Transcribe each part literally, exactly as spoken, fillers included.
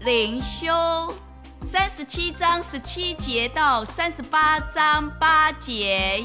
灵修三十七章十七节到三十八章八节。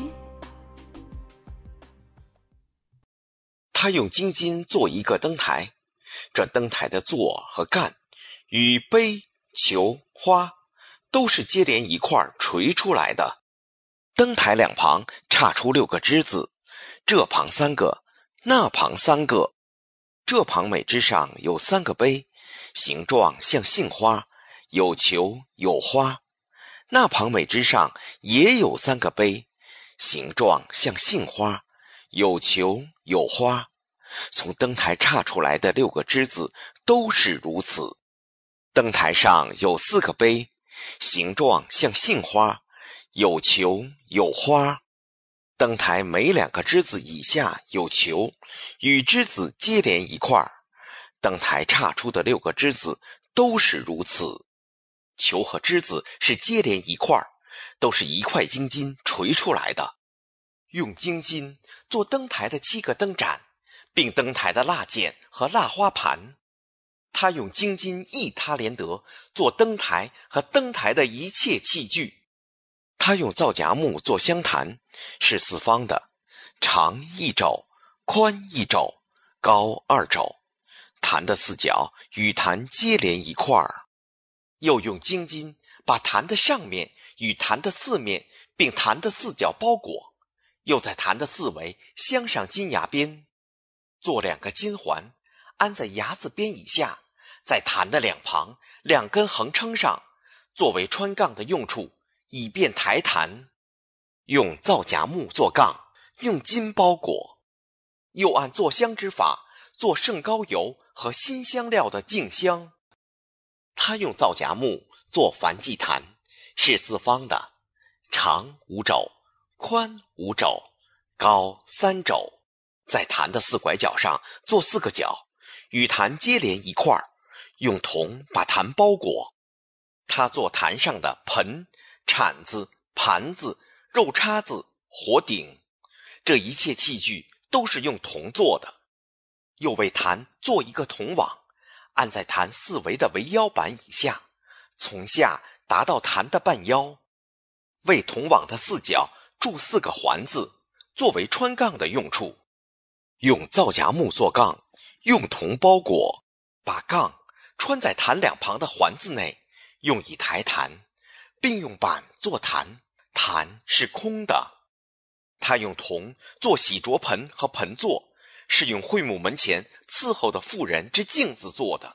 他用金金做一个灯台，这灯台的座和干与杯、球、花都是接连一块垂出来的。灯台两旁插出六个枝子，这旁三个，那旁三个。这旁每枝上有三个杯，形状像杏花，有球有花。那旁每枝上也有三个杯，形状像杏花，有球有花。从灯台插出来的六个枝子都是如此。灯台上有四个杯，形状像杏花，有球有花。灯台每两个枝子以下有球，与枝子接连一块。灯台插出的六个枝子都是如此。球和枝子是接连一块，都是一块金金垂出来的。用金金做灯台的七个灯盏，并灯台的蜡剪和蜡花盘。他用金金一他连得做灯台和灯台的一切器具。他用皂荚木做香坛，是四方的，长一肘，宽一肘，高二肘。坛的四角与坛接连一块儿。又用金金把坛的上面与坛的四面并坛的四角包裹，又在坛的四围镶上金牙边，做两个金环，安在牙子边以下，在坛的两旁两根横撑上，作为穿杠的用处，以便抬坛。用皂荚木做杠，用金包裹。又按做香之法做圣膏油和新香料的净香。他用皂荚木做燔祭坛，是四方的，长五肘，宽五肘，高三肘。在坛的四拐角上做四个角，与坛接连一块，用铜把坛包裹。他做坛上的盆、铲子、盘子、肉叉子、火鼎，这一切器具都是用铜做的。又为坛做一个铜网，按在坛四围的围腰板以下，从下达到坛的半腰。为铜网的四角铸四个环子，作为穿杠的用处。用皂荚木做杠，用铜包裹，把杠穿在坛两旁的环子内，用以抬坛，并用板做坛，坛是空的。他用铜做洗濯盆和盆座，是用会幕门前伺候的妇人之镜子做的。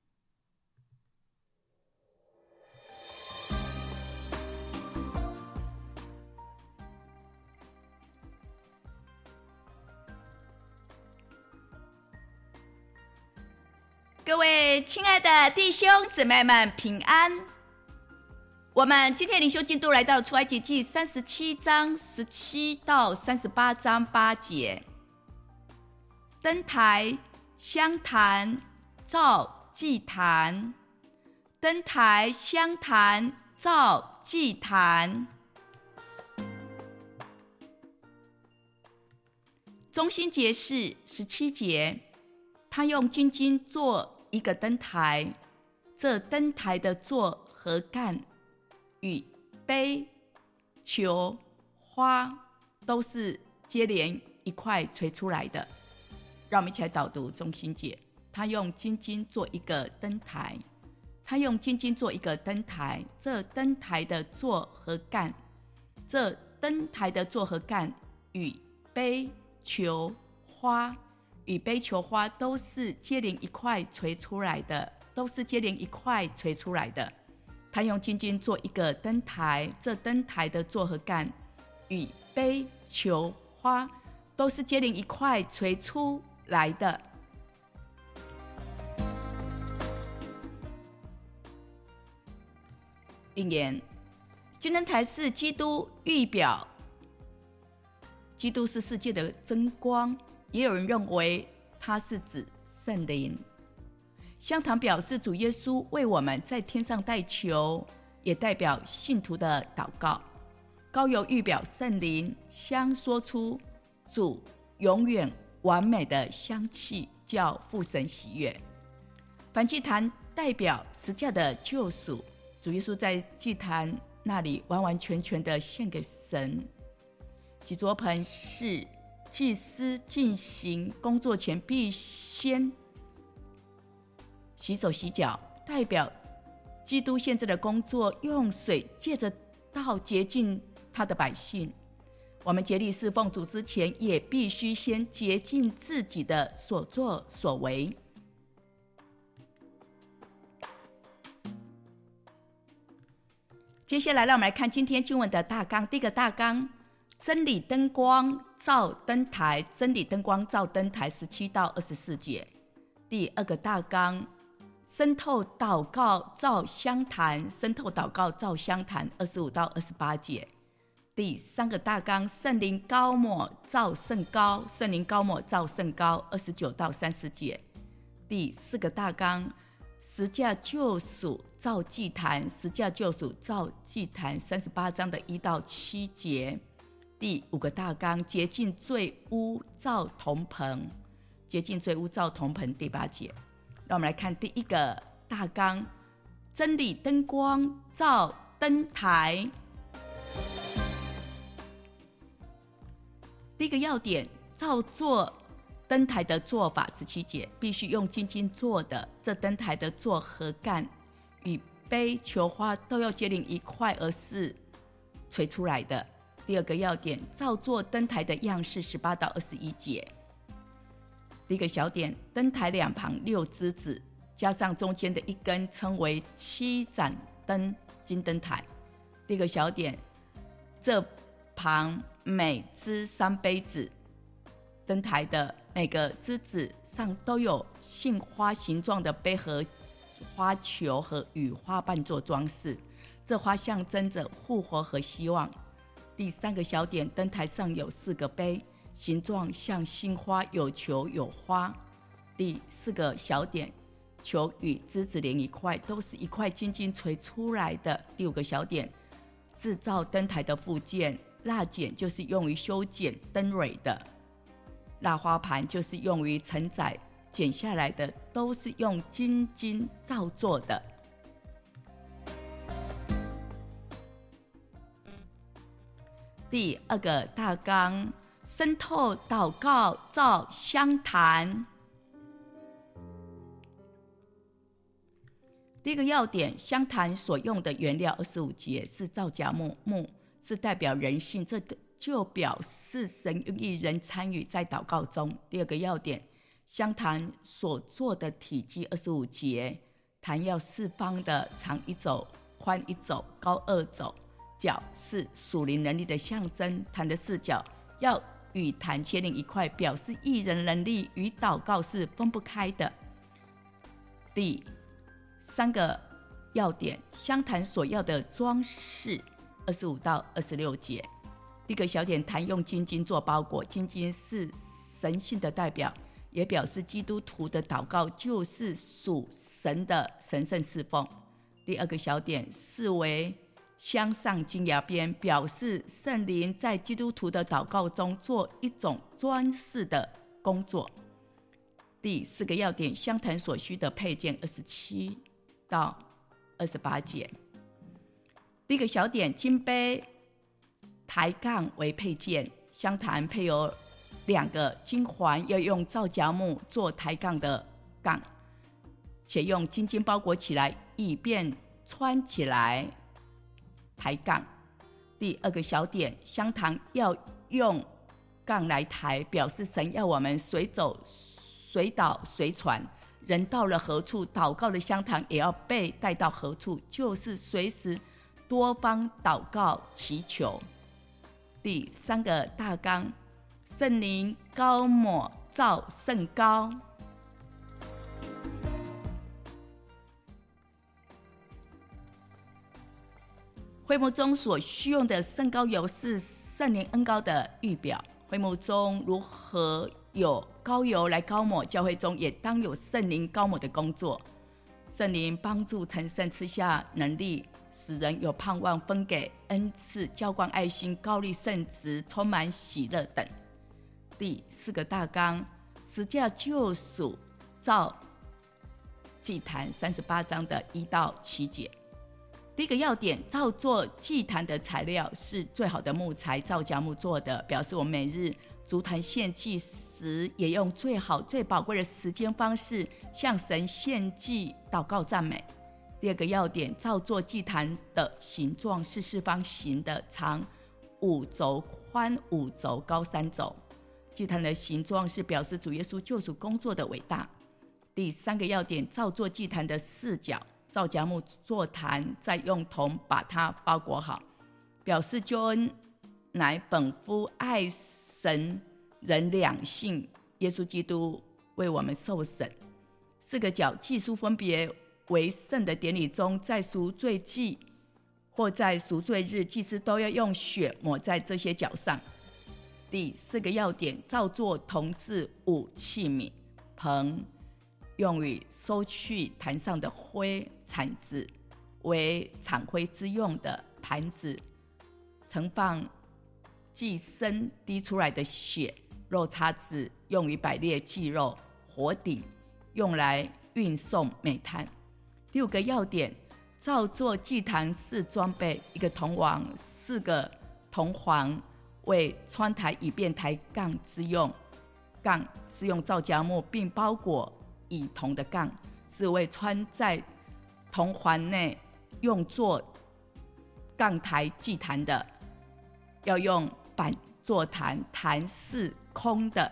各位亲爱的弟兄姊妹们平安。我们今天灵修进度来到出埃及记三十七章十七到三十八章八节。灯台、香坛、皂祭坛。灯台、香坛、皂祭坛。中心节是十七节，他用金金做一个灯台，这灯台的座和干与杯、球、花都是接连一块垂出来的。让我们一起来导读中心节。他用金金做一个灯台，他用金金做一个灯台，这灯台的座和干，这灯台的座和干与杯、球、花与杯、球、花都是接连一块垂出来的，都是接连一块垂出来的。他用金金做一个灯台，这灯台的座和干与杯、球、花都是接连一块垂出来的。引言：金灯台是基督预表，基督是世界的真光，也有人认为它是指圣灵。香坛表示主耶稣为我们在天上代求，也代表信徒的祷告。膏油预表圣灵，香说出主永远完美的香气，叫父神喜悦。燔祭坛代表十架的救赎，主耶稣在祭坛那里完完全全的献给神。洗濯盆是祭司进行工作前必先洗手洗脚，代表基督现在的工作，用水借着道洁净他的百姓。我们竭力侍奉主之前，也必须先洁净自己的所作所为。接下来让我们来看今天经文的大纲。第一个大纲，真理灯光照灯台，真理灯光照灯台十七到二十四节。第二个大纲，渗透祷告照香坛，渗透祷告照香坛二十五到二十八节。第三个大纲，圣灵膏抹照圣膏，圣灵膏抹照圣膏二十九到三十节。第四个大纲，十架救赎照祭坛，十架救赎照祭坛三十八章的一到七节。第五个大纲，洁净罪污照铜盆，洁净罪污照铜盆第八节。让我们来看第一个大纲，真理灯光照灯台。第一个要点，照做灯台的做法十七节，必须用金金做的，这灯台的座和干与杯球花都要接连一块，而是垂出来的。第二个要点，照做灯台的样式十八到二十一节。第一个小点，灯台两旁六枝子，加上中间的一根，称为七盏灯金灯台。第二个小点，这旁每支三杯子，灯台的每个枝子上都有杏花形状的杯和花球和羽花瓣做装饰，这花象征着复活和希望。第三个小点，灯台上有四个杯，形状像杏花，有球有花。第四个小点，球与枝子连一块，都是一块金金锤出来的。第五个小点，制造灯台的附件，蜡剪就是用于修剪灯蕊的，蜡花盘就是用于承载剪下来的，都是用金金造作的。第二个大纲，渗透祷告照香坛。第一个要点，香坛所用的原料二十五节是皂荚木，木是代表人性，这就表示神愿意人参与在祷告中。第二个要点，香坛所做的体积二十五节，坛要四方的，长一肘，宽一肘，高二肘，角是属灵能力的象征，坛的四角要与坛接连一块，表示义人能力与祷告是分不开的。第三个要点，香坛所要的装饰二十五到二十六节。第一个小点，坛用金金做包裹，金金是神性的代表，也表示基督徒的祷告就是属神的神圣侍奉。第二个小点，视为镶上金牙边，表示圣灵在基督徒的祷告中做一种装饰的工作。第四个要点，香坛所需的配件二十七到二十八节。第一个小点，金杯抬杠为配件，香坛配有两个金环，要用皂荚木做抬杠的杠，且用金金包裹起来，以便穿起来抬杠。第二个小点，香坛要用杠来抬，表示神要我们随走随导随传，人到了何处，祷告的香坛也要被带到何处，就是随时多方祷告祈求。第三个大纲，圣灵膏抹照圣膏。会幕中所需用的圣膏油是圣灵恩膏的预表，会幕中如何有膏油来膏抹，教会中也当有圣灵膏抹的工作。圣灵帮助成圣，赐下能力，使人有盼望，分给恩赐，浇灌爱心，高丽圣职，充满喜乐等。第四个大纲，十架救赎照祭坛三十八章的一到七节。第一个要点，造作祭坛的材料是最好的木材皂荚木做的，表示我们每日筑坛献祭时也用最好最宝贵的时间方式向神献祭祷告赞美。第二个要点，造作祭坛的形状是四方形的，长五轴，宽五轴，高三轴。祭坛的形状是表示主耶稣救赎工作的伟大。第三个要点，造作祭坛的四角皂荚木做坛，再用铜把它包裹好，表示救恩乃本乎爱神人两性，耶稣基督为我们受审。四个角祭司分别为圣的典礼中，在赎罪祭或在赎罪日，祭司都要用血抹在这些角上。第四个要点，造作铜制五器皿盆，用于收去坛上的灰铲子，为铲灰之用的盘子，盛放祭牲滴出来的血，肉叉子用于摆列祭肉，火鼎用来运送美坛。第五个要点，造作祭坛四装备，一个铜网，四个铜环，为穿台以便抬杠之用，杠是用皂荚木并包裹以铜的杠，是为穿在铜环内用作杠台祭坛的，要用板做坛，坛是空的。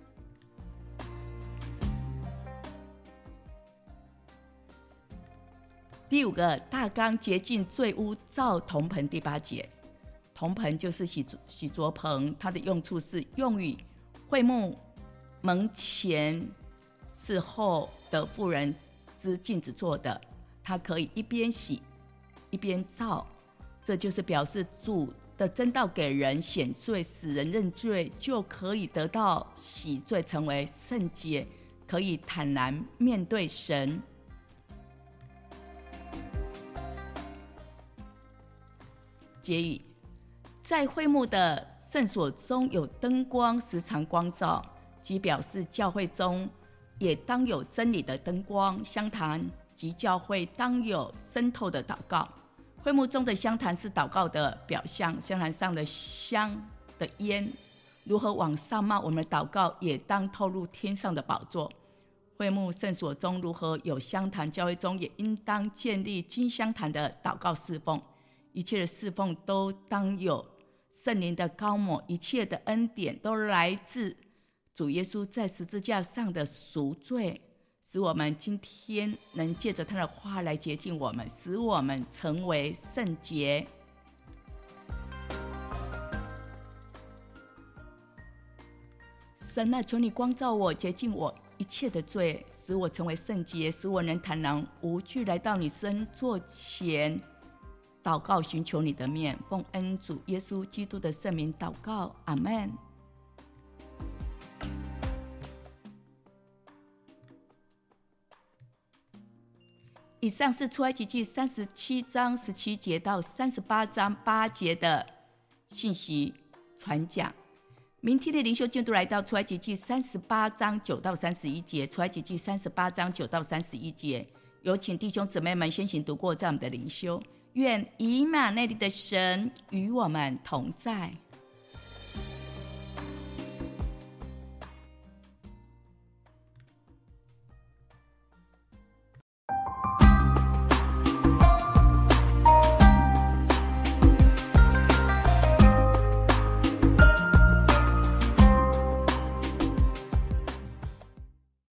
第五个大纲，洁净罪污造铜盆。第八节，铜盆就是洗洗濯盆，它的用处是用于会幕门前伺候的妇人之镜子做的，它可以一边洗一边造，这就是表示主的真道给人显罪，使人认罪，就可以得到洗罪，成为圣洁，可以坦然面对神。结语，在会幕的圣所中有灯光时常光照，即表示教会中也当有真理的灯光。香坛及教会当有渗透的祷告。会幕中的香坛是祷告的表象，香坛上的香的烟如何往上冒，我们的祷告也当透入天上的宝座。会幕圣所中如何有香坛，教会中也应当建立金香坛的祷告侍奉。一切的侍奉都当有圣灵的膏抹，一切的恩典都来自主耶稣在十字架上的赎罪，使我们今天能借着他的话来洁净我们，使我们成为圣洁。神啊，求你光照我，洁净我一切的罪，使我成为圣洁，使我能坦然无惧来到你身座前祷告，寻求你的面，奉恩主耶稣基督的圣名祷告，阿们。以上是出埃及记三十七章十七节到三十八章八节的信息传讲。明天的灵修进度来到出埃及记三十八章九到三十一节，出埃及记三十八章九到三十一节，有请弟兄姊妹们先行读过这样的灵修。愿以马内利的神与我们同在。